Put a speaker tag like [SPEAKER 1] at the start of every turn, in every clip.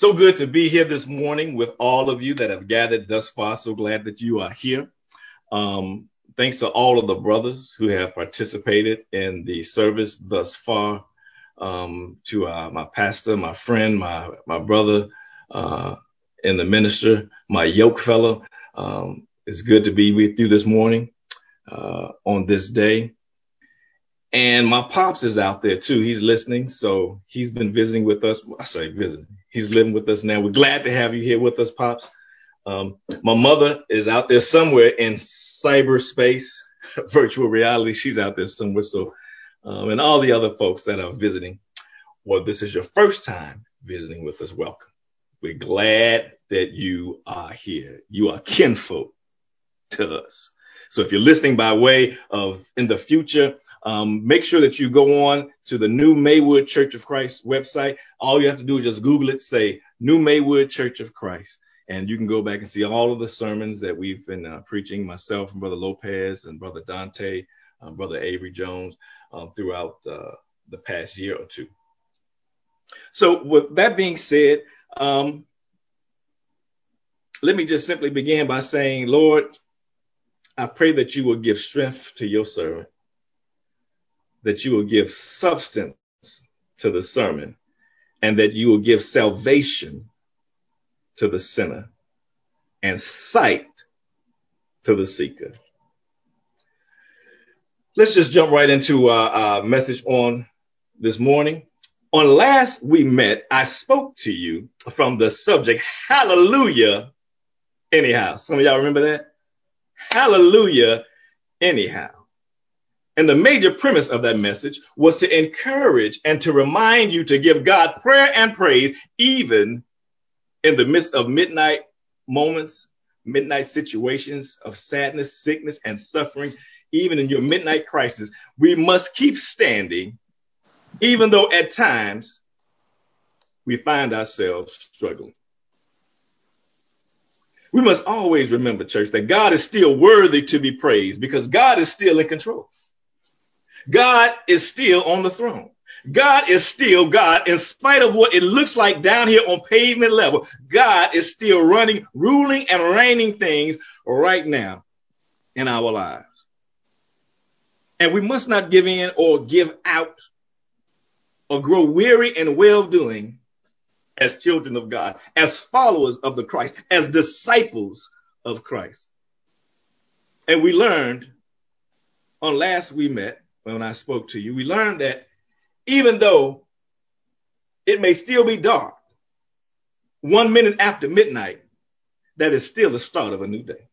[SPEAKER 1] So good to be here this morning with all of you that have gathered thus far. So glad that you are here. Thanks to all of the brothers who have participated in the service thus far. To my pastor, my friend, my brother, and the minister, my yoke fellow. It's good to be with you this morning on this day. And my pops is out there too. He's listening. So he's been visiting with us. I say visiting. He's living with us now. We're glad to have you here with us, Pops. My mother is out there somewhere in cyberspace, virtual reality. She's out there somewhere. So, and all the other folks that are visiting. Well, this is your first time visiting with us. Welcome. We're glad that you are here. You are kinfolk to us. So if you're listening by way of in the future, make sure that you go on to the New Maywood Church of Christ website. All you have to do is just Google it, say New Maywood Church of Christ, and you can go back and see all of the sermons that we've been preaching, myself and Brother Lopez and Brother Dante, Brother Avery Jones, throughout the past year or two. So with that being said, let me just simply begin by saying, Lord, I pray that you will give strength to your servant, that you will give substance to the sermon, and that you will give salvation to the sinner and sight to the seeker. Let's just jump right into our message on this morning. On last we met, I spoke to you from the subject, hallelujah, anyhow. Some of y'all remember that? Hallelujah, anyhow. And the major premise of that message was to encourage and to remind you to give God prayer and praise, even in the midst of midnight moments, midnight situations of sadness, sickness, and suffering. Even in your midnight crisis, we must keep standing, even though at times we find ourselves struggling. We must always remember, church, that God is still worthy to be praised because God is still in control. God is still on the throne. God is still God. In spite of what it looks like down here on pavement level, God is still running, ruling, and reigning things right now in our lives. And we must not give in or give out or grow weary in well-doing as children of God, as followers of the Christ, as disciples of Christ. And we learned on last we met, when I spoke to you, we learned that even though it may still be dark, 1 minute after midnight, that is still the start of a new day.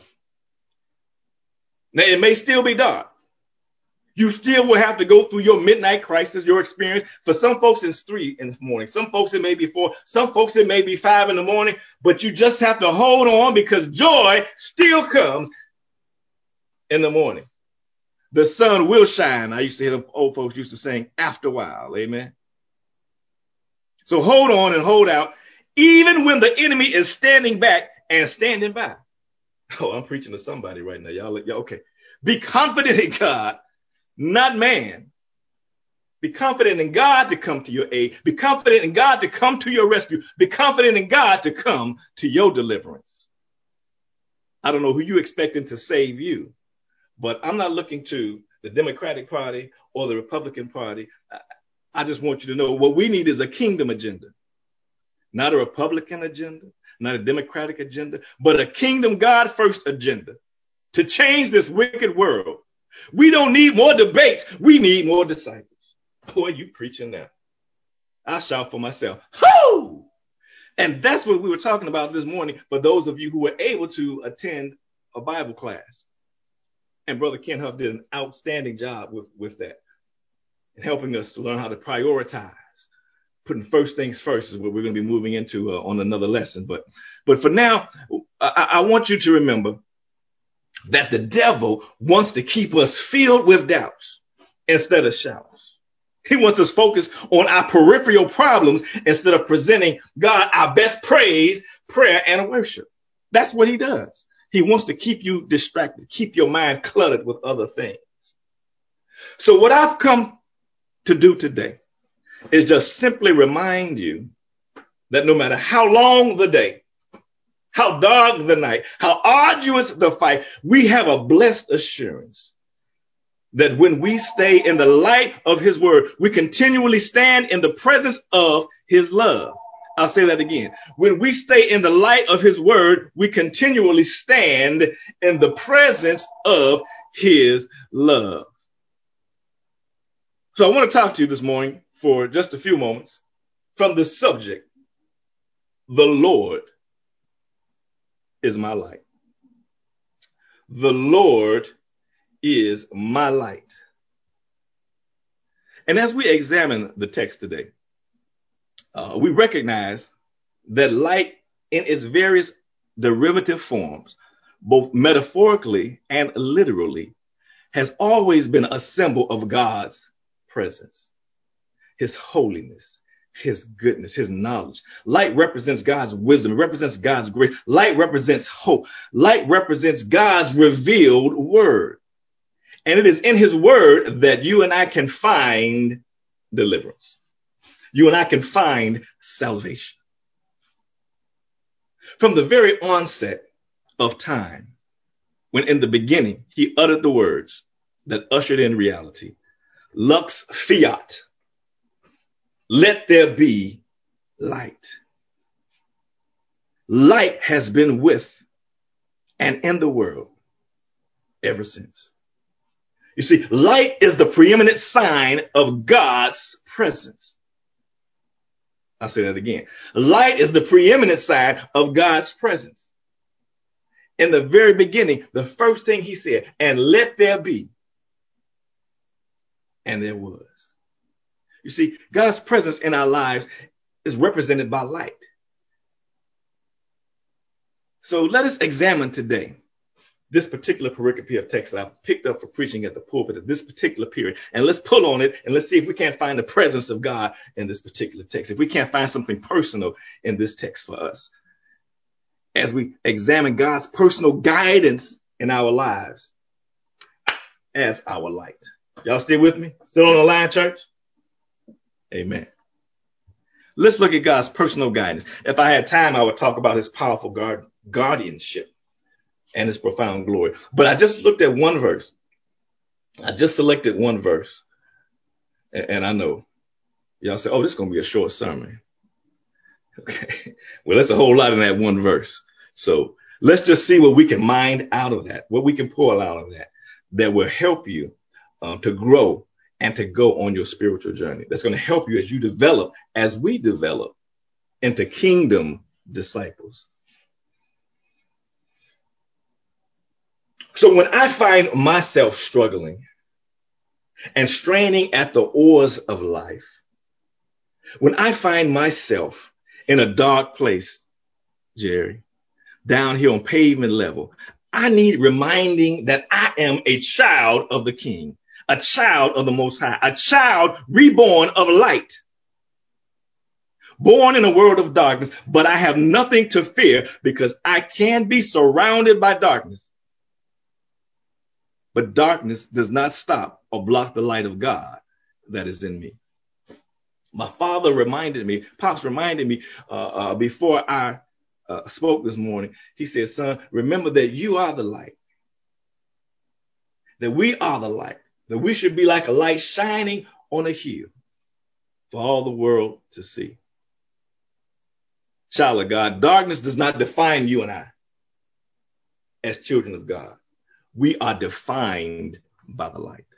[SPEAKER 1] Now, it may still be dark. You still will have to go through your midnight crisis, your experience. For some folks, it's 3 in the morning. Some folks, it may be 4. Some folks, it may be 5 in the morning. But you just have to hold on because joy still comes in the morning. The sun will shine. I used to hear old folks used to sing after a while. Amen. So hold on and hold out, even when the enemy is standing back and standing by. Oh, I'm preaching to somebody right now. Y'all okay. Be confident in God, not man. Be confident in God to come to your aid. Be confident in God to come to your rescue. Be confident in God to come to your deliverance. I don't know who you're expecting to save you, but I'm not looking to the Democratic Party or the Republican Party. I just want you to know what we need is a kingdom agenda, not a Republican agenda, not a Democratic agenda, but a kingdom God first agenda to change this wicked world. We don't need more debates. We need more disciples. Boy, you preaching now. I shout for myself. Ho! And that's what we were talking about this morning for those of you who were able to attend a Bible class. And Brother Ken Huff did an outstanding job with that and helping us to learn how to prioritize. Putting first things first is what we're going to be moving into on another lesson. But for now, I want you to remember that the devil wants to keep us filled with doubts instead of shouts. He wants us focused on our peripheral problems instead of presenting God our best praise, prayer, and worship. That's what he does. He wants to keep you distracted, keep your mind cluttered with other things. So what I've come to do today is just simply remind you that no matter how long the day, how dark the night, how arduous the fight, we have a blessed assurance that when we stay in the light of his word, we continually stand in the presence of his love. I'll say that again. When we stay in the light of his word, we continually stand in the presence of his love. So I want to talk to you this morning for just a few moments from the subject, the Lord is my light. The Lord is my light. And as we examine the text today, we recognize that light in its various derivative forms, both metaphorically and literally, has always been a symbol of God's presence, his holiness, his goodness, his knowledge. Light represents God's wisdom. It represents God's grace. Light represents hope. Light represents God's revealed word. And it is in his word that you and I can find deliverance. You and I can find salvation. From the very onset of time, when in the beginning he uttered the words that ushered in reality, lux fiat, let there be light. Light has been with and in the world ever since. You see, light is the preeminent sign of God's presence. I'll say that again. Light is the preeminent sign of God's presence. In the very beginning, the first thing he said, and let there be. And there was. You see, God's presence in our lives is represented by light. So let us examine today this particular pericope of text that I picked up for preaching at the pulpit at this particular period. And let's pull on it and let's see if we can't find the presence of God in this particular text. If we can't find something personal in this text for us. As we examine God's personal guidance in our lives as our light. Y'all still with me? Still on the line, church? Amen. Let's look at God's personal guidance. If I had time, I would talk about his powerful guardianship and his profound glory. But I just looked at one verse. I just selected one verse. And I know y'all say, oh, this is going to be a short sermon. Okay. Well, that's a whole lot in that one verse. So let's just see what we can mine out of that, what we can pull out of that will help you to grow and to go on your spiritual journey. That's going to help you as we develop into kingdom disciples. So when I find myself struggling and straining at the oars of life, when I find myself in a dark place, Jerry, down here on pavement level, I need reminding that I am a child of the King, a child of the Most High, a child reborn of light, born in a world of darkness, but I have nothing to fear because I can be surrounded by darkness. But darkness does not stop or block the light of God that is in me. My father reminded me, Pops reminded me before I spoke this morning. He said, son, remember that you are the light, that we are the light, that we should be like a light shining on a hill for all the world to see. Child of God, darkness does not define you and I as children of God. We are defined by the light.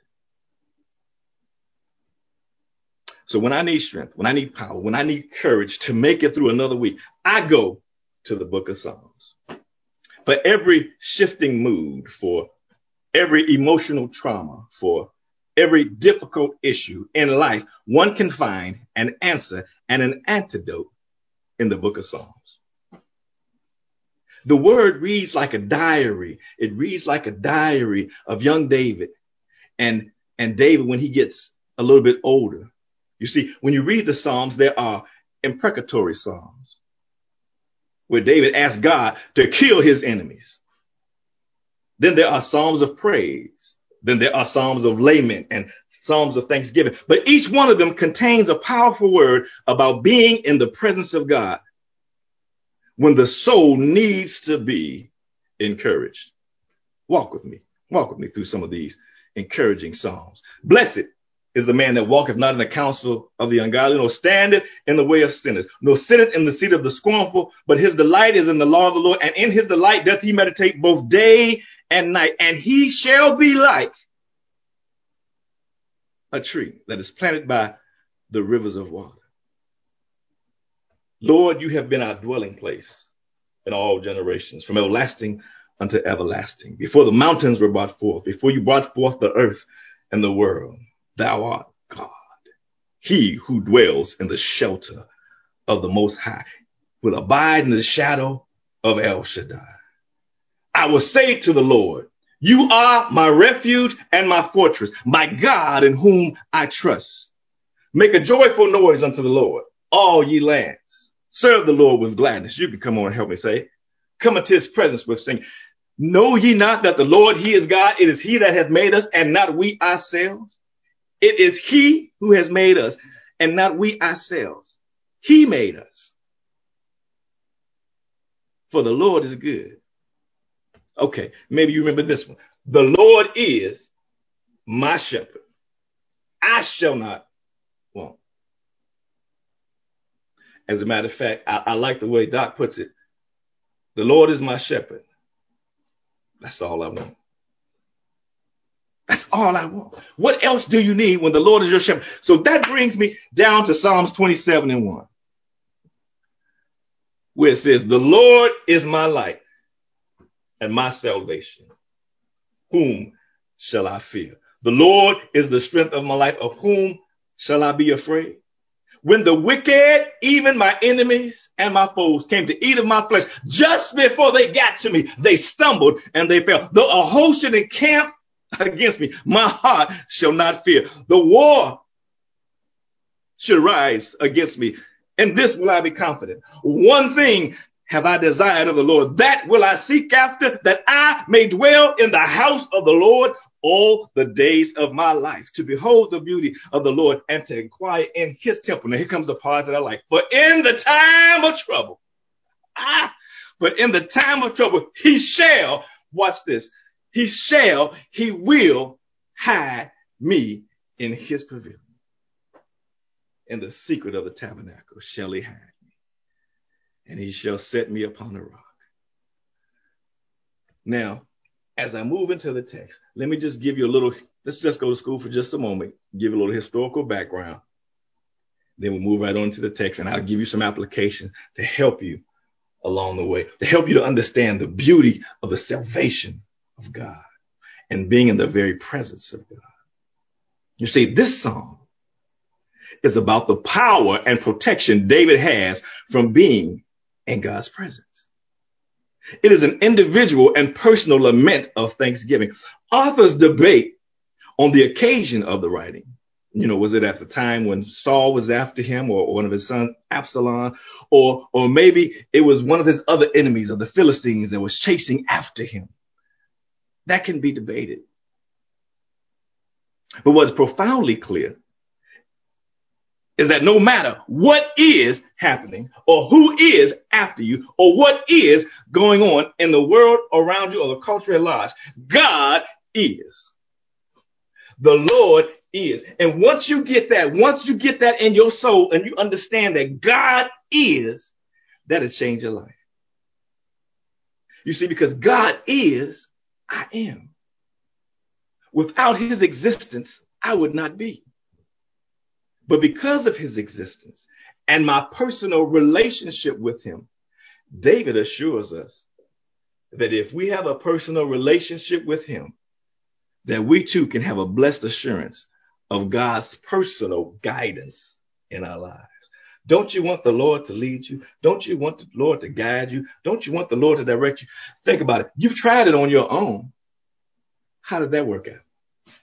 [SPEAKER 1] So when I need strength, when I need power, when I need courage to make it through another week, I go to the book of Psalms. For every shifting mood, for every emotional trauma, for every difficult issue in life, one can find an answer and an antidote in the book of Psalms. The word reads like a diary. It reads like a diary of young David and David when he gets a little bit older. You see, when you read the Psalms, there are imprecatory Psalms where David asks God to kill his enemies. Then there are Psalms of praise Then there are Psalms of lament and Psalms of thanksgiving. But each one of them contains a powerful word about being in the presence of God when the soul needs to be encouraged. Walk with me. Walk with me through some of these encouraging Psalms. Blessed is the man that walketh not in the counsel of the ungodly, nor standeth in the way of sinners, nor sitteth in the seat of the scornful, but his delight is in the law of the Lord, and in his delight doth he meditate both day and night. And he shall be like a tree that is planted by the rivers of water. Lord, you have been our dwelling place in all generations, from everlasting unto everlasting. Before the mountains were brought forth, before you brought forth the earth and the world, thou art God. He who dwells in the shelter of the Most High will abide in the shadow of El Shaddai. I will say to the Lord, you are my refuge and my fortress, my God in whom I trust. Make a joyful noise unto the Lord, all ye lands. Serve the Lord with gladness. You can come on and help me say, come into his presence with singing. Know ye not that the Lord, he is God? It is he that hath made us and not we ourselves. It is he who has made us and not we ourselves. He made us. For the Lord is good. Okay, maybe you remember this one. The Lord is my shepherd. I shall not want. As a matter of fact, I like the way Doc puts it. The Lord is my shepherd. That's all I want. That's all I want. What else do you need when the Lord is your shepherd? So that brings me down to Psalms 27:1, where it says, the Lord is my light and my salvation. Whom shall I fear? The Lord is the strength of my life. Of whom shall I be afraid? When the wicked, even my enemies and my foes, came to eat of my flesh, just before they got to me, they stumbled and they fell. Though a host should encamp against me, my heart shall not fear. The war should rise against me. In this will I be confident. One thing have I desired of the Lord, that will I seek after, that I may dwell in the house of the Lord all the days of my life, to behold the beauty of the Lord and to inquire in his temple. Now here comes the part that I like. But in the time of trouble, he shall, watch this, he will hide me in his pavilion. In the secret of the tabernacle shall he hide me, and he shall set me upon a rock. Now, as I move into the text, let me just give you a little, let's just go to school for just a moment, give you a little historical background. Then we'll move right on to the text, and I'll give you some application to help you along the way, to help you to understand the beauty of the salvation of God and being in the very presence of God. You see, this psalm is about the power and protection David has from being in God's presence. It is an individual and personal lament of thanksgiving. Authors debate on the occasion of the writing. You know, was it at the time when Saul was after him, or one of his sons, Absalom, or maybe it was one of his other enemies of the Philistines that was chasing after him? That can be debated. But what's profoundly clear is that no matter what is happening or who is after you or what is going on in the world around you or the culture at large, God is. The Lord is. And once you get that in your soul and you understand that God is, that'll change your life. You see, because God is, I am. Without his existence, I would not be. But because of his existence and my personal relationship with him, David assures us that if we have a personal relationship with him, that we too can have a blessed assurance of God's personal guidance in our lives. Don't you want the Lord to lead you? Don't you want the Lord to guide you? Don't you want the Lord to direct you? Think about it. You've tried it on your own. How did that work out?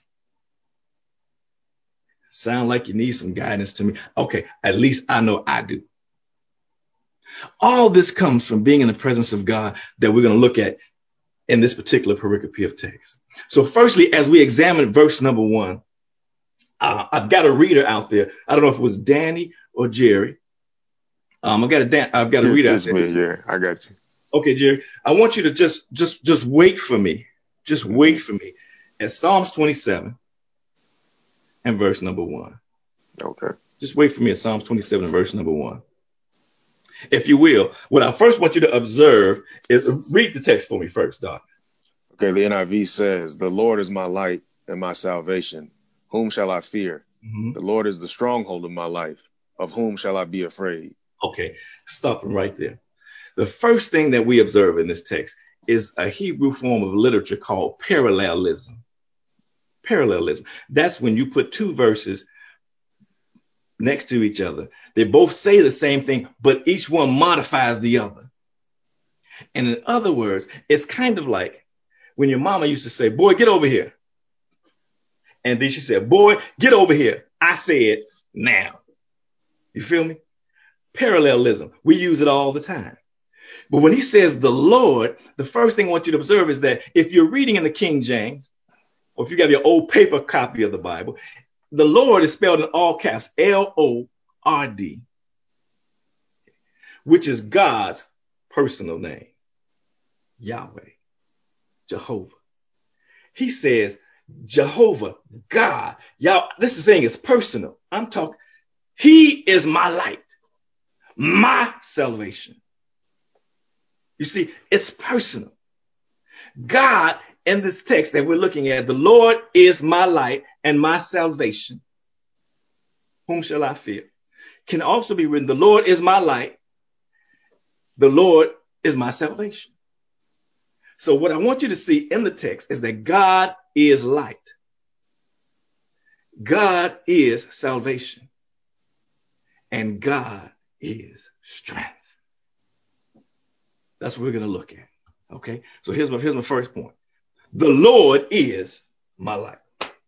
[SPEAKER 1] Sound like you need some guidance to me. Okay, at least I know I do. All this comes from being in the presence of God that we're going to look at in this particular pericope of text. So firstly, as we examine verse number 1, I've got a reader out there. I don't know if it was Danny or Jerry. I've got a reader out there.
[SPEAKER 2] Me, Jerry. I got you.
[SPEAKER 1] Okay, Jerry. I want you to just wait for me. Just wait for me at Psalms 27 and verse number 1.
[SPEAKER 2] Okay.
[SPEAKER 1] Just wait for me at Psalms 27 and verse number 1. If you will, what I first want you to observe is read the text for me first, Doc.
[SPEAKER 2] Okay, the NIV says, "The Lord is my light and my salvation. Whom shall I fear?
[SPEAKER 1] Mm-hmm.
[SPEAKER 2] The Lord is the stronghold of my life. Of whom shall I be afraid?"
[SPEAKER 1] Okay, stopping right there. The first thing that we observe in this text is a Hebrew form of literature called parallelism. Parallelism. That's when you put two verses next to each other. They both say the same thing, but each one modifies the other. And in other words, it's kind of like when your mama used to say, "Boy, get over here." And then she said, "Boy, get over here. I said now." You feel me? Parallelism. We use it all the time. But when he says the Lord, the first thing I want you to observe is that if you're reading in the King James, or if you got your old paper copy of the Bible, the Lord is spelled in all caps, Lord, which is God's personal name, Yahweh, Jehovah. He says, Jehovah, God, y'all, this is saying it's personal. I'm talking, he is my light, my salvation. You see, it's personal. God, in this text that we're looking at, the Lord is my light and my salvation. Whom shall I fear? Can also be written, the Lord is my light. The Lord is my salvation. So what I want you to see in the text is that God is light. God is salvation. And God is strength. That's what we're going to look at. Okay. So here's my first point. The Lord is my light.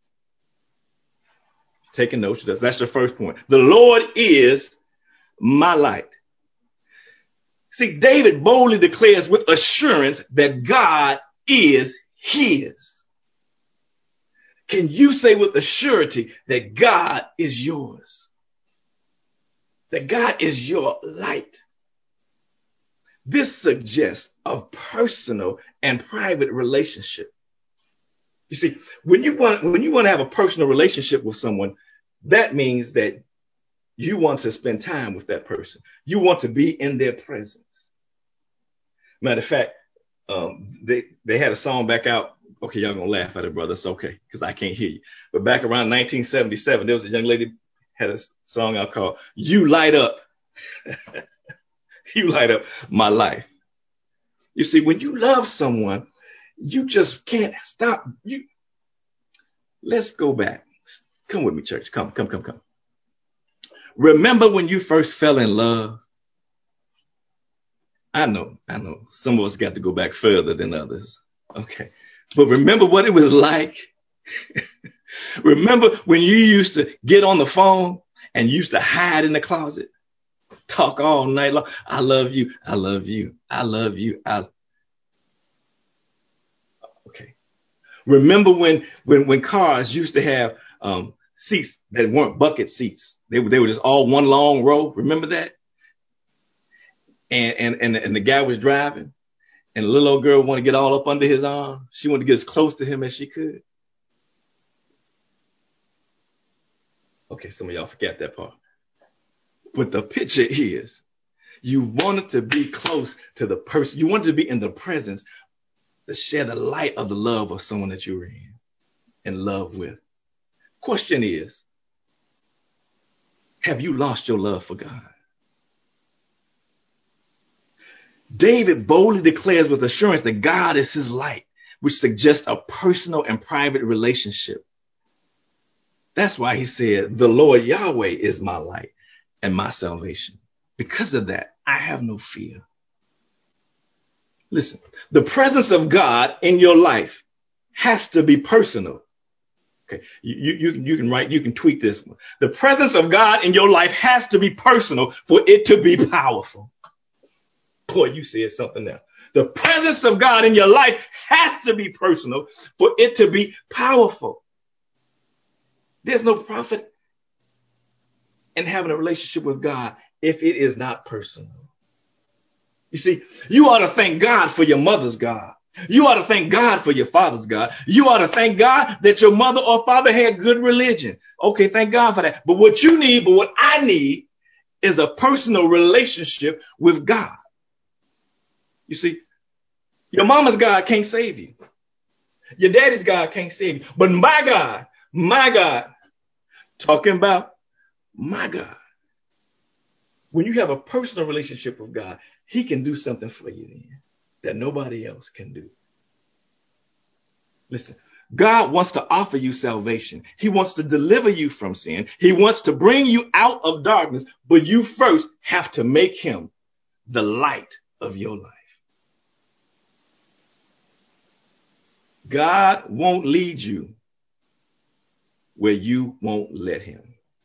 [SPEAKER 1] Taking notes. That's the first point. The Lord is my light. See, David boldly declares with assurance that God is his. Can you say with a surety that God is yours? That God is your light? This suggests a personal and private relationship. You see, when you want to have a personal relationship with someone, that means that you want to spend time with that person. You want to be in their presence. Matter of fact, they had a song back out. Okay, y'all gonna laugh at it, brother. It's okay, because I can't hear you. But back around 1977, there was a young lady had a song out called "You Light Up." You light up my life. You see, when you love someone, you just can't stop. Let's go back. Come with me, church. Come. Remember when you first fell in love? I know. Some of us got to go back further than others. Okay. But remember what it was like? Remember when you used to get on the phone and used to hide in the closet? Talk all night long. I love you. I love you. I love you. Okay. Remember when cars used to have seats that weren't bucket seats? They were just all one long row. Remember that? And the guy was driving, and the little old girl wanted to get all up under his arm. She wanted to get as close to him as she could. Okay, some of y'all forgot that part. But the picture is, you wanted to be close to the person. You wanted to be in the presence to share the light of the love of someone that you were in love with. Question is, have you lost your love for God? David boldly declares with assurance that God is his light, which suggests a personal and private relationship. That's why he said, the Lord Yahweh is my light and my salvation. Because of that, I have no fear. Listen, the presence of God in your life has to be personal. Okay, you can write, you can tweet this one. The presence of God in your life has to be personal for it to be powerful. Boy, you said something now. The presence of God in your life has to be personal for it to be powerful. There's no profit in having a relationship with God if it is not personal. You see, you ought to thank God for your mother's God. You ought to thank God for your father's God. You ought to thank God that your mother or father had good religion. Okay, thank God for that. But what I need is a personal relationship with God. You see, your mama's God can't save you. Your daddy's God can't save you. But my God, talking about my God. When you have a personal relationship with God, he can do something for you then that nobody else can do. Listen, God wants to offer you salvation. He wants to deliver you from sin. He wants to bring you out of darkness, but you first have to make him the light of your life. God won't lead you where you won't let him.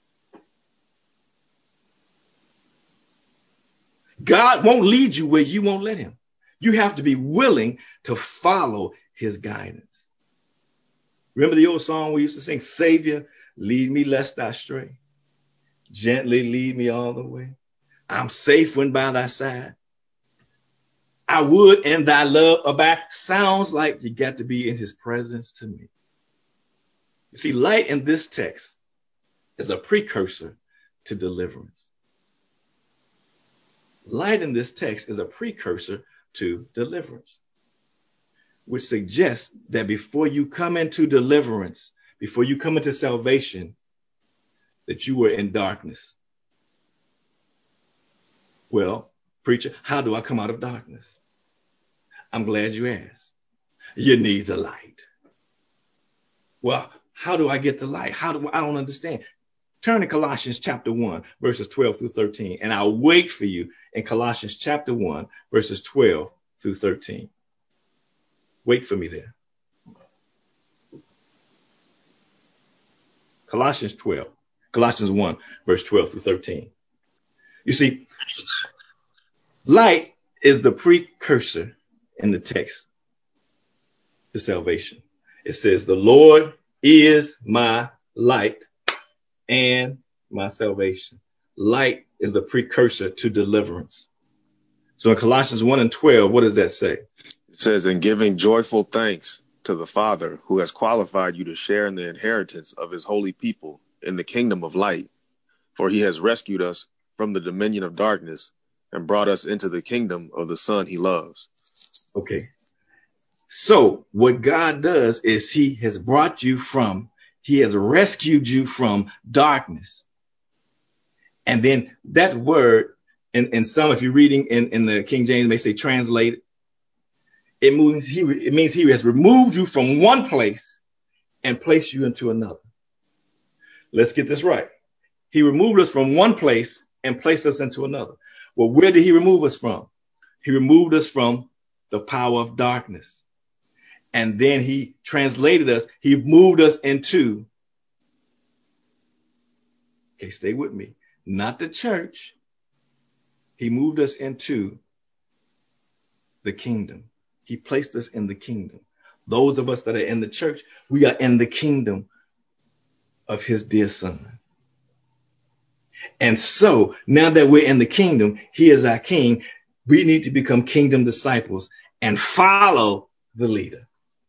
[SPEAKER 1] God won't lead you where you won't let him. You have to be willing to follow his guidance. Remember the old song we used to sing, Savior, lead me lest I stray. Gently lead me all the way. I'm safe when by thy side. I would in thy love abide. Sounds like you got to be in his presence to me. You see, light in this text is a precursor to deliverance. Light in this text is a precursor to deliverance, which suggests that before you come into deliverance, before you come into salvation, that you were in darkness. Well, preacher, how do I come out of darkness? I'm glad you asked. You need the light. Well, how do I get the light? I don't understand. Turn to Colossians chapter 1, verses 12 through 13, and I'll wait for you in Colossians chapter 1, verses 12 through 13. Wait for me there. Colossians 1, verse 12 through 13. You see, light is the precursor in the text to salvation. It says, the Lord is my light and my salvation. Light is the precursor to deliverance. So in Colossians 1 and 12, what does that say?
[SPEAKER 2] It says, in giving joyful thanks to the Father who has qualified you to share in the inheritance of his holy people in the kingdom of light, for he has rescued us from the dominion of darkness and brought us into the kingdom of the Son he loves.
[SPEAKER 1] Okay. So what God does is he has rescued you from darkness. And then that word, in some, if you're reading in the King James, may say translate. It means he has removed you from one place and placed you into another. Let's get this right. He removed us from one place and placed us into another. Well, where did he remove us from? He removed us from the power of darkness. And then he translated us. He moved us into, okay, stay with me, not the church. He moved us into the kingdom. He placed us in the kingdom. Those of us that are in the church, we are in the kingdom of his dear son. And so now that we're in the kingdom, he is our king. We need to become kingdom disciples and follow the leader.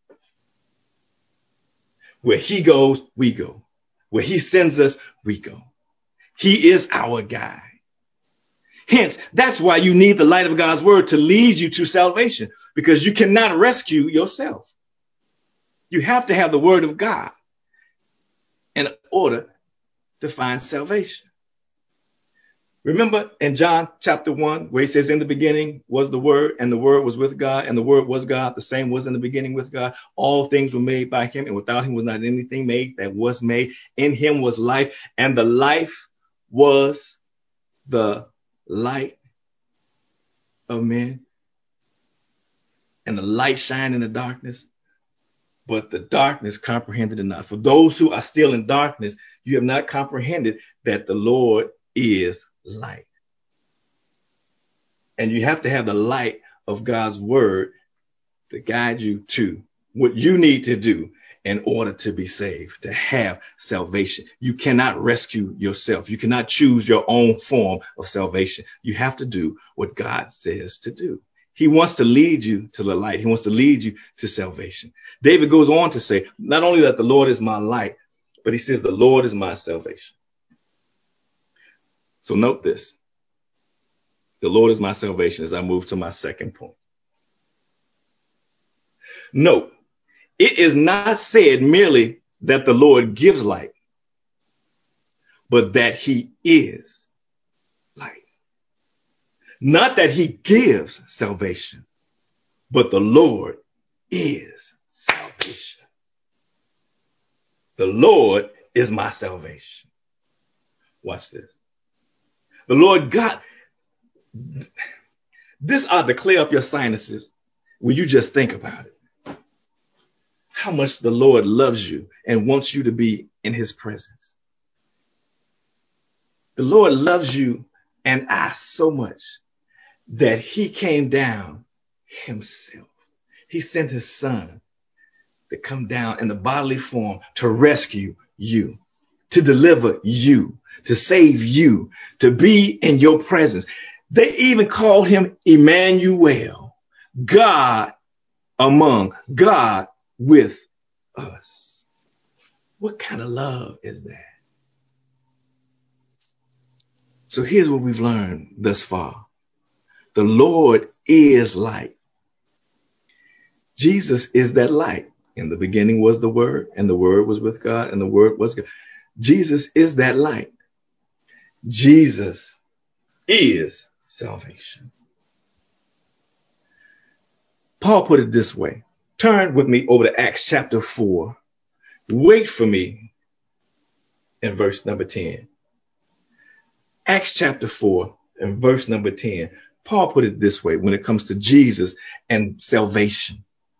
[SPEAKER 1] Where he goes, we go. Where he sends us, we go. He is our guide. Hence, that's why you need the light of God's word to lead you to salvation, because you cannot rescue yourself. You have to have the word of God in order to find salvation. Remember in John chapter 1, where he says, in the beginning was the word, and the word was with God, and the word was God. The same was in the beginning with God. All things were made by him, and without him was not anything made that was made. In him was life, and the life was the light of men. And the light shined in the darkness, but the darkness comprehended it not. For those who are still in darkness, you have not comprehended that the Lord is light. And you have to have the light of God's word to guide you to what you need to do in order to be saved, to have salvation. You cannot rescue yourself. You cannot choose your own form of salvation. You have to do what God says to do. He wants to lead you to the light. He wants to lead you to salvation. David goes on to say, not only that the Lord is my light, but he says the Lord is my salvation. So note this. The Lord is my salvation as I move to my second point. Note, it is not said merely that the Lord gives light, but that he is light. Not that he gives salvation, but the Lord is salvation. The Lord is my salvation. Watch this. The Lord God, this ought to clear up your sinuses when you just think about it. How much the Lord loves you and wants you to be in his presence. The Lord loves you and I so much that he came down himself. He sent his son to come down in the bodily form to rescue you, to deliver you, to save you, to be in your presence. They even called him Emmanuel, God with us. What kind of love is that? So here's what we've learned thus far. The Lord is light. Jesus is that light. In the beginning was the Word, and the Word was with God, and the Word was God. Jesus is that light. Jesus is salvation. Paul put it this way. Turn with me over to Acts chapter 4. Wait for me in verse number 10. Acts chapter 4 and verse number 10. Paul put it this way when it comes to Jesus and salvation.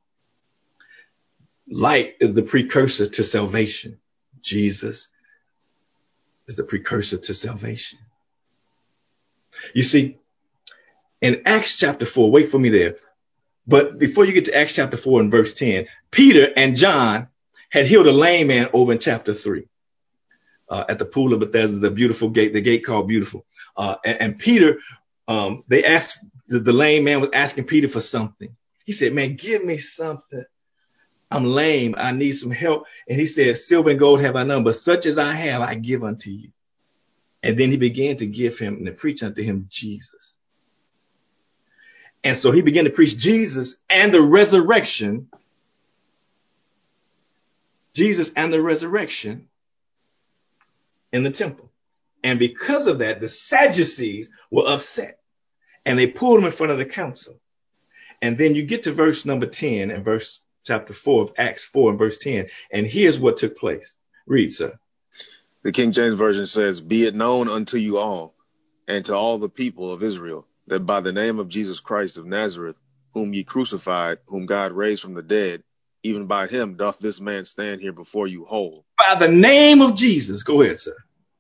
[SPEAKER 1] Light is the precursor to salvation. Jesus is the precursor to salvation. You see, in Acts chapter 4, wait for me there. But before you get to Acts chapter 4 and verse 10, Peter and John had healed a lame man over in chapter 3 at the pool of Bethesda, the beautiful gate, the gate called Beautiful. And Peter, they asked, the lame man was asking Peter for something. He said, man, give me something. I'm lame. I need some help. And he said, silver and gold have I none, but such as I have, I give unto you. And then he began to give him and to preach unto him Jesus. And so he began to preach Jesus and the resurrection. Jesus and the resurrection in the temple. And because of that, the Sadducees were upset and they pulled him in front of the council. And then you get to verse number 10 and verse chapter 4 of Acts 4 and verse 10. And here's what took place. Read, sir.
[SPEAKER 2] The King James Version says, be it known unto you all and to all the people of Israel that by the name of Jesus Christ of Nazareth, whom ye crucified, whom God raised from the dead, even by him doth this man stand here before you whole.
[SPEAKER 1] By the name of Jesus. Go ahead, sir.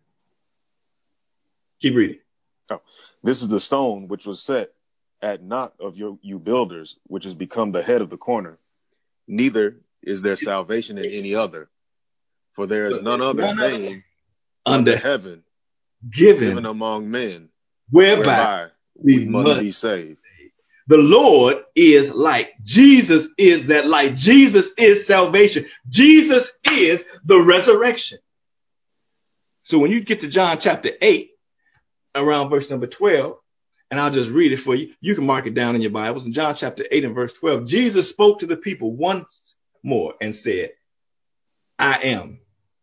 [SPEAKER 1] Keep reading.
[SPEAKER 2] Oh, this is the stone which was set at naught of you builders, which has become the head of the corner. Neither is there salvation in any other, for there is none other name under heaven given among men whereby we must be saved.
[SPEAKER 1] The Lord is light. Jesus is that light. Jesus is salvation. Jesus is the resurrection. So when you get to John chapter 8, around verse number 12, and I'll just read it for you. You can mark it down in your Bibles. In John chapter 8 and verse 12, Jesus spoke to the people once more and said, I am.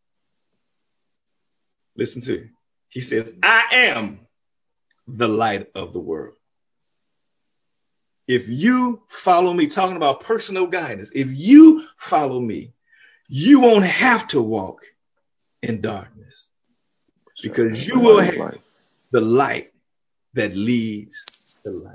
[SPEAKER 1] Listen to it. He says, I am the light of the world. If you follow me, talking about personal guidance, if you follow me, you won't have to walk in darkness because you will have the light that leads to life.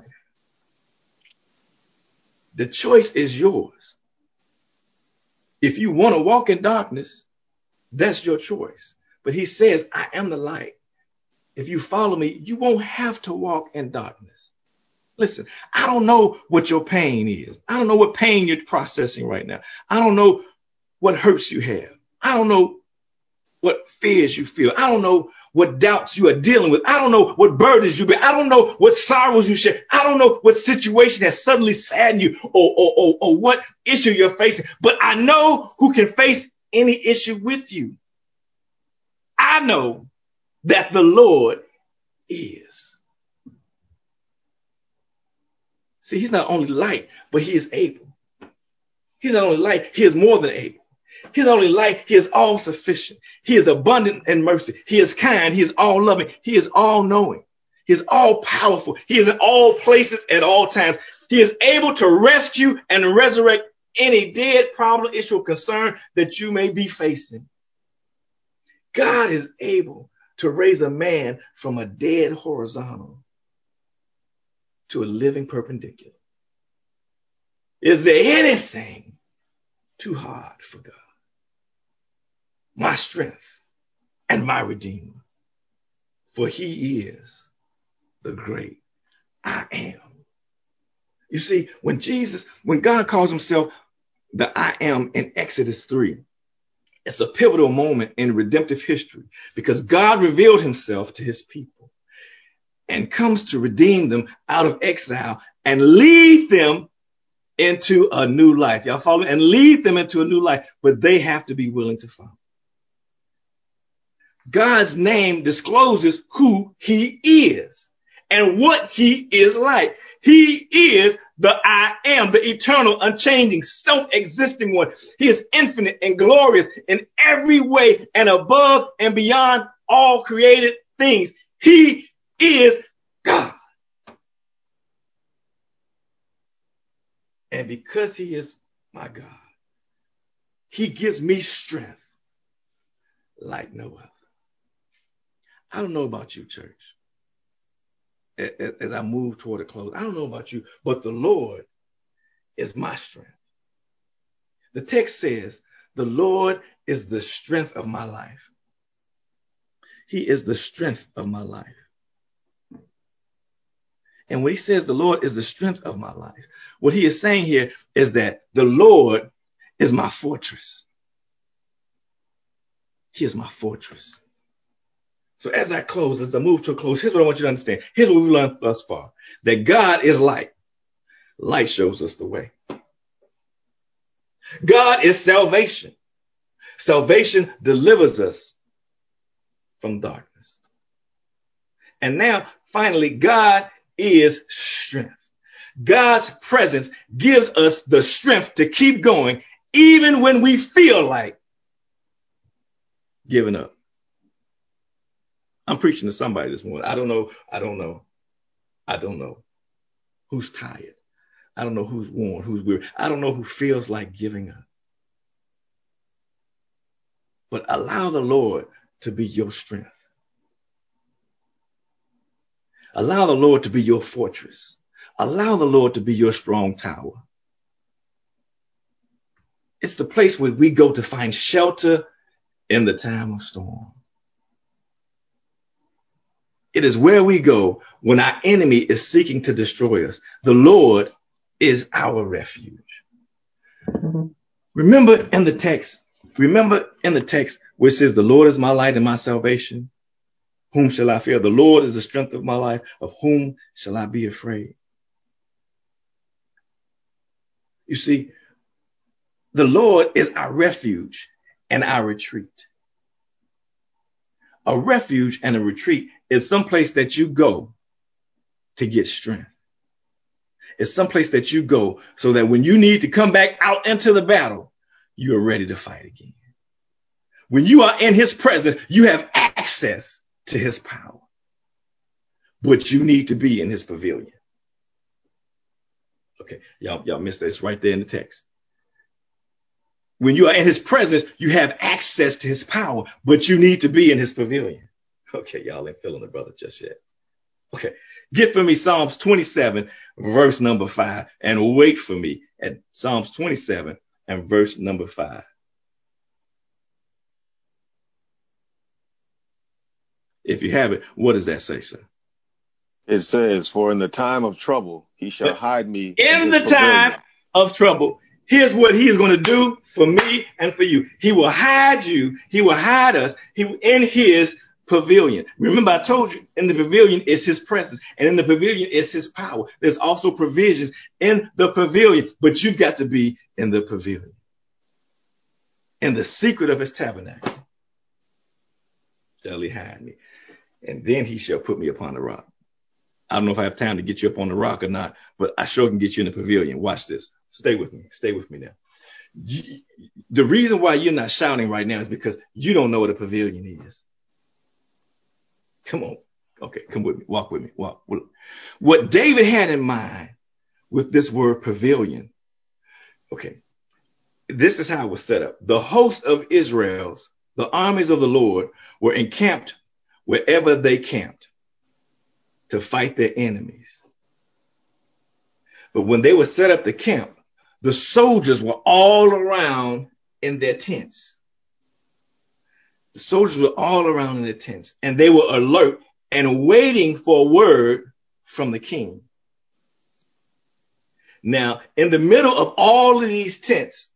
[SPEAKER 1] The choice is yours. If you want to walk in darkness, that's your choice. But he says, I am the light. If you follow me, you won't have to walk in darkness. Listen, I don't know what your pain is. I don't know what pain you're processing right now. I don't know what hurts you have. I don't know what fears you feel. I don't know what doubts you are dealing with. I don't know what burdens you bear. I don't know what sorrows you share. I don't know what situation has suddenly saddened you or what issue you're facing. But I know who can face any issue with you. I know that the Lord is. See, he's not only light, but he is able. He's not only light, he is more than able. He's not only light, he is all sufficient. He is abundant in mercy. He is kind. He is all loving. He is all knowing. He is all powerful. He is in all places at all times. He is able to rescue and resurrect any dead problem, issue, or concern that you may be facing. God is able to raise a man from a dead horizontal to a living perpendicular. Is there anything too hard for God? My strength and my Redeemer, for he is the great I am. You see, when God calls himself the I am in Exodus 3, it's a pivotal moment in redemptive history because God revealed himself to his people and comes to redeem them out of exile and lead them into a new life. Y'all follow me? And lead them into a new life, but they have to be willing to follow. God's name discloses who he is and what he is like. He is the I am, the eternal, unchanging, self-existing one. He is infinite and glorious in every way and above and beyond all created things. He is God. And because he is my God, he gives me strength like no other. I don't know about you, church. As I move toward a close, I don't know about you, but the Lord is my strength. The text says, the Lord is the strength of my life. He is the strength of my life. And when he says the Lord is the strength of my life, what he is saying here is that the Lord is my fortress. He is my fortress. So as I close, as I move to a close, here's what I want you to understand. Here's what we've learned thus far. That God is light. Light shows us the way. God is salvation. Salvation delivers us from darkness. And now, finally, God is strength. God's presence gives us the strength to keep going, even when we feel like giving up. I'm preaching to somebody this morning. I don't know who's tired. I don't know who's worn, who's weary. I don't know who feels like giving up. But allow the Lord to be your strength. Allow the Lord to be your fortress. Allow the Lord to be your strong tower. It's the place where we go to find shelter in the time of storm. It is where we go when our enemy is seeking to destroy us. The Lord is our refuge. Remember in the text where it says, the Lord is my light and my salvation. Whom shall I fear? The Lord is the strength of my life. Of whom shall I be afraid? You see, the Lord is our refuge and our retreat. A refuge and a retreat is someplace that you go to get strength. It's someplace that you go so that when you need to come back out into the battle, you are ready to fight again. When you are in his presence, you have access to his power. But you need to be in his pavilion. Okay, y'all missed that. It's right there in the text. When you are in his presence, you have access to his power, but you need to be in his pavilion. Okay, y'all ain't feeling the brother just yet. Okay, get for me Psalms 27, verse number 5, and wait for me at Psalms 27 and verse number 5. If you have it, what does that say, sir?
[SPEAKER 2] It says, for in the time of trouble, he shall
[SPEAKER 1] But
[SPEAKER 2] hide me in
[SPEAKER 1] in
[SPEAKER 2] his
[SPEAKER 1] the time
[SPEAKER 2] pavilion.
[SPEAKER 1] of trouble, here's what he is going to do for me and for you. He will hide you. He will hide us in his pavilion. Remember, I told you in the pavilion is his presence, and in the pavilion is his power. There's also provisions in the pavilion, but you've got to be in the pavilion, in the secret of his tabernacle. Shall he hide me? And then he shall put me upon the rock. I don't know if I have time to get you up on the rock or not, but I sure can get you in the pavilion. Watch this. Stay with me. Stay with me now. The reason why you're not shouting right now is because you don't know what a pavilion is. Come on. Okay, come with me. Walk with me. Walk. What David had in mind with this word pavilion, okay, this is how it was set up. The hosts of Israel's, the armies of the Lord, were encamped wherever they camped to fight their enemies. But when they would set up the camp, the soldiers were all around in their tents. The soldiers were all around in their tents, and they were alert and waiting for a word from the king. Now, in the middle of all of these tents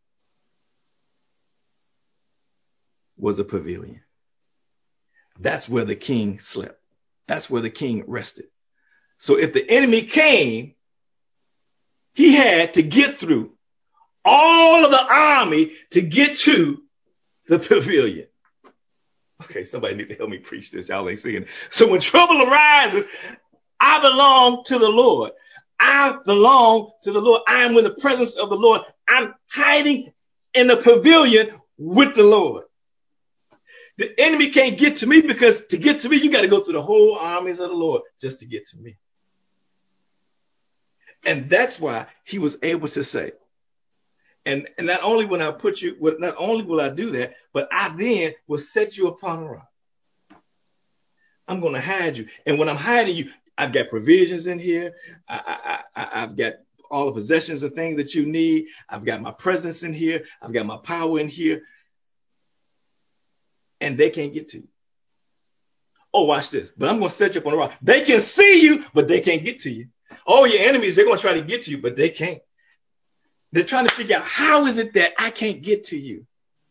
[SPEAKER 1] was a pavilion. That's where the king slept. That's where the king rested. So if the enemy came, he had to get through all of the army to get to the pavilion. Okay, somebody need to help me preach this. Y'all ain't seeing it. So when trouble arises, I belong to the Lord. I belong to the Lord. I am in the presence of the Lord. I'm hiding in the pavilion with the Lord. The enemy can't get to me because to get to me, you got to go through the whole armies of the Lord just to get to me. And that's why he was able to say, and not only will I put you, not only will I do that, but I then will set you upon a rock. I'm going to hide you. And when I'm hiding you, I've got provisions in here. I've got all the possessions and things that you need. I've got my presence in here. I've got my power in here. And they can't get to you. Oh, watch this. But I'm going to set you up on a rock. They can see you, but they can't get to you. Oh, your enemies, they're going to try to get to you, but they can't. They're trying to figure out, how is it that I can't get to you?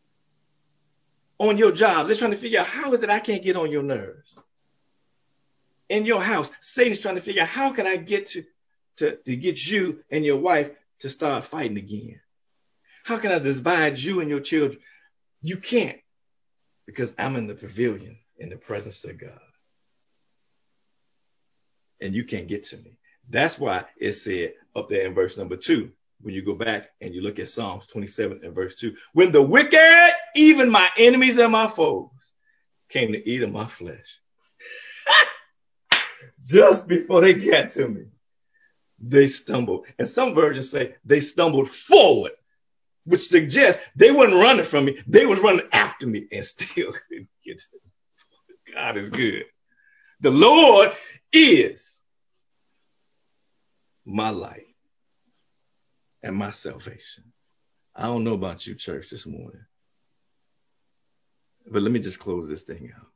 [SPEAKER 1] On your job, they're trying to figure out, how is it I can't get on your nerves? In your house, Satan's trying to figure out, how can I get to get you and your wife to start fighting again? How can I divide you and your children? You can't, because I'm in the pavilion in the presence of God. And you can't get to me. That's why it said up there in verse number 2, when you go back and you look at Psalms 27 and verse 2, when the wicked, even my enemies and my foes, came to eat of my flesh, just before they got to me, they stumbled. And some versions say they stumbled forward, which suggests they weren't running from me. They was running after me and still couldn't get to me. God is good. The Lord is my light and my salvation. I don't know about you, church, this morning, but let me just close this thing out.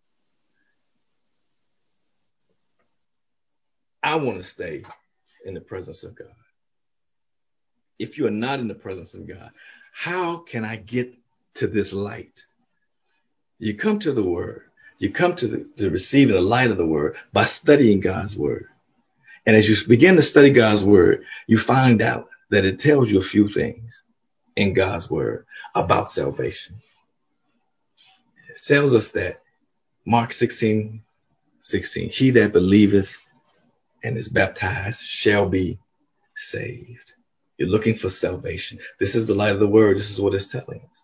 [SPEAKER 1] I want to stay in the presence of God. If you are not in the presence of God, how can I get to this light? You come to the word. You come to receiving the light of the word by studying God's word. And as you begin to study God's word, you find out that it tells you a few things in God's word about salvation. It tells us that Mark 16:16, he that believeth and is baptized shall be saved. You're looking for salvation. This is the light of the word. This is what it's telling us.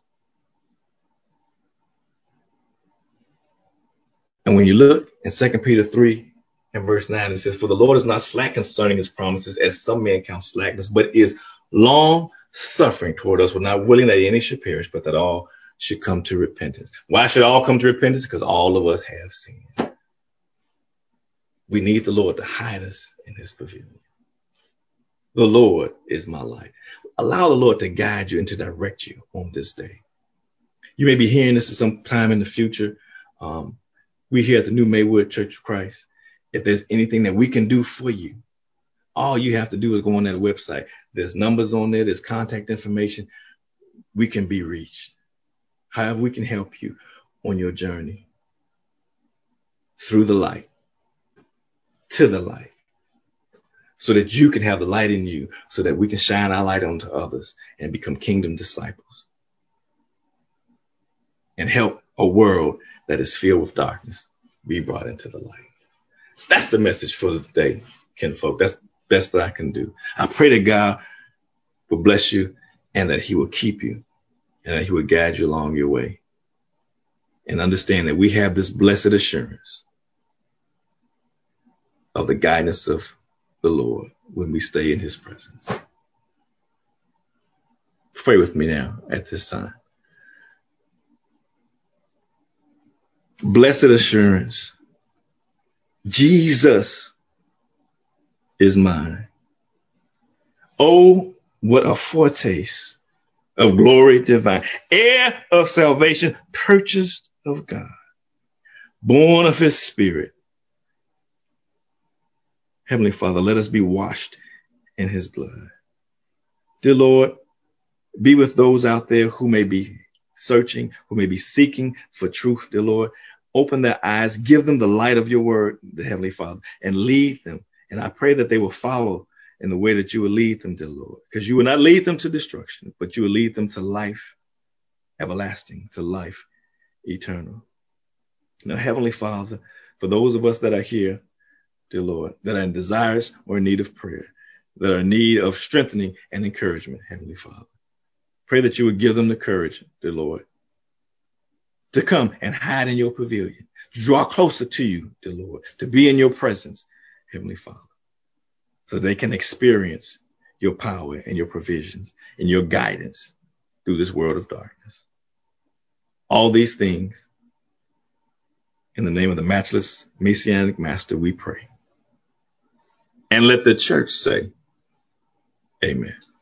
[SPEAKER 1] And when you look in 2 Peter 3 and verse 9, it says, for the Lord is not slack concerning his promises, as some men count slackness, but is long suffering toward us. We're not willing that any should perish, but that all should come to repentance. Why should all come to repentance? Because all of us have sinned. We need the Lord to hide us in his pavilion. The Lord is my light. Allow the Lord to guide you and to direct you on this day. You may be hearing this at some time in the future. We're here at the New Maywood Church of Christ, If there's anything that we can do for you, all you have to do is go on that website. There's numbers on there. There's contact information. We can be reached. However, we can help you on your journey through the light, to the light, so that you can have the light in you, so that we can shine our light onto others and become kingdom disciples and help a world that is filled with darkness be brought into the light. That's the message for today, kinfolk. That's the best that I can do. I pray that God will bless you and that he will keep you and that he will guide you along your way. And understand that we have this blessed assurance of the guidance of the Lord when we stay in his presence. Pray with me now at this time. Blessed assurance, Jesus is mine. Oh, what a foretaste of glory divine, heir of salvation, purchased of God, born of his Spirit. Heavenly Father, let us be washed in his blood. Dear Lord, be with those out there who may be searching, who may be seeking for truth, dear Lord. Open their eyes, give them the light of your word, dear Heavenly Father, and lead them. And I pray that they will follow in the way that you will lead them, dear Lord, because you will not lead them to destruction, but you will lead them to life everlasting, to life eternal. Now, Heavenly Father, for those of us that are here, dear Lord, that are in desires or in need of prayer, that are in need of strengthening and encouragement, Heavenly Father, pray that you would give them the courage, dear Lord, to come and hide in your pavilion, to draw closer to you, dear Lord, to be in your presence, Heavenly Father, so they can experience your power and your provisions and your guidance through this world of darkness. All these things, in the name of the matchless Messianic Master, we pray. And let the church say, Amen.